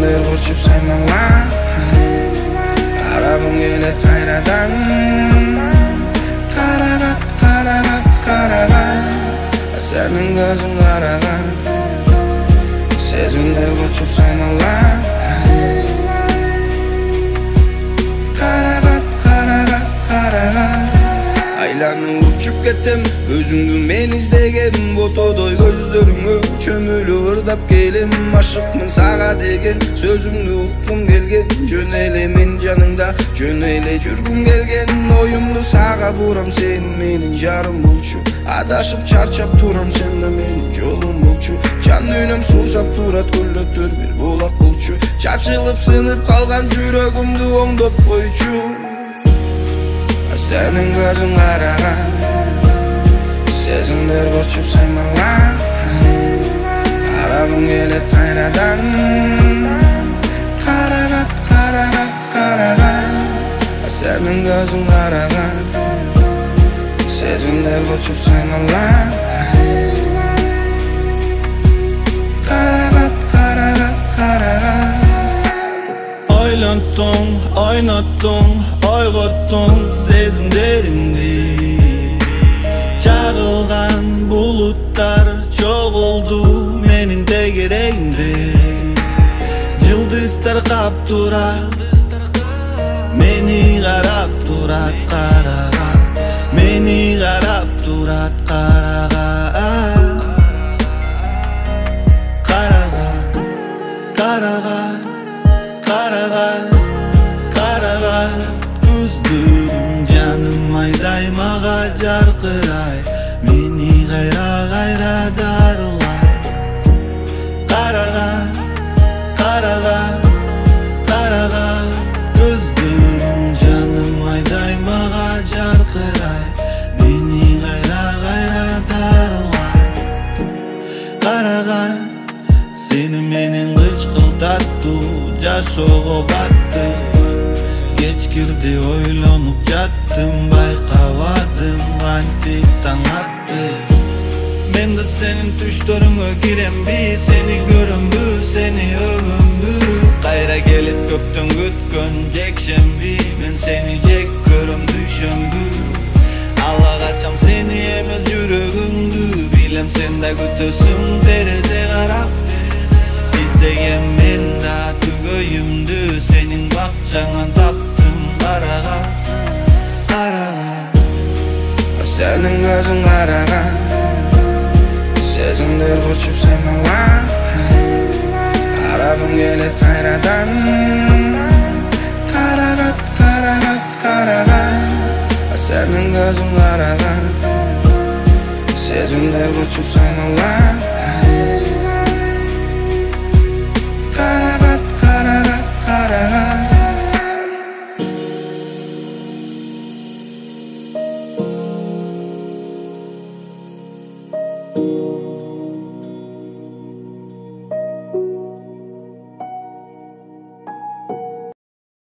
Сезімдер құрчып саймалай Қарағым келет қайрадан Қарағат, қарағат, қарағат Сенің көзің қараған Сезімдер құрчып саймалай Қарағат, қарағат, қарағат Айланып ұшып кеттім, өзіңді мен іздегем Ботодой көздеріңе чөмілі ырдап келем Ашықмын саға деген сөзіңді ұққым келген Жөн эле мен жаныңда, жөн эле жүргім келген Ойымды саға бұрам, сен менің жарым болчу Адашып чарчап турам, сен да менің жолым болчу Жан дүйнөм сусап турат, көлөттөр бир булак болчу Чачылып сынып қалған жүрөгүмдү оңдоп койчу Сенің көзің қараған Сезімдер құрчып саймалай Қарағым келет қайрадан Қарағат, қарағат, қарағат Сенің көзің қараған Сезімдер құрчып саймалай Қарағат, қарағат, қарағат Ойланттың, ойнаттың, ойғоттың сезімдерімді Жағылған бұлуттар жоғылды менің тегерегімде Жылдыздар қап тұрат, мені қарап тұрат қараға Мені қарап тұрат қараға Қараға, қараға Қарағат, қарағат Көздерің жаным айдай маға жарқырай Мені қайра дарылай Қарағат, қарағат, қарағат Көздерің жаным айдай маға жарқырай Мені қайра дарылай Қарағат, сені менен қышқылтатту Жашоого батты Кечкирди ойлонуп жаттым Байкабадым кантип таң атты Мен да сенин түштөрүңө киремби Сени көрөмбү, сени өгөмбү Кайра келет көптөн күткөн жекшемби Мен сени жек көрөм düşөмбү Ала качам сени эмес жүрөгүңдү Билем сен да күтөсүң терезе карап İzdeyem men da tügöyümdü Senin bakçanan taptım Karağa, karağa Senin gözün karağa Sezimler kurçup seymalay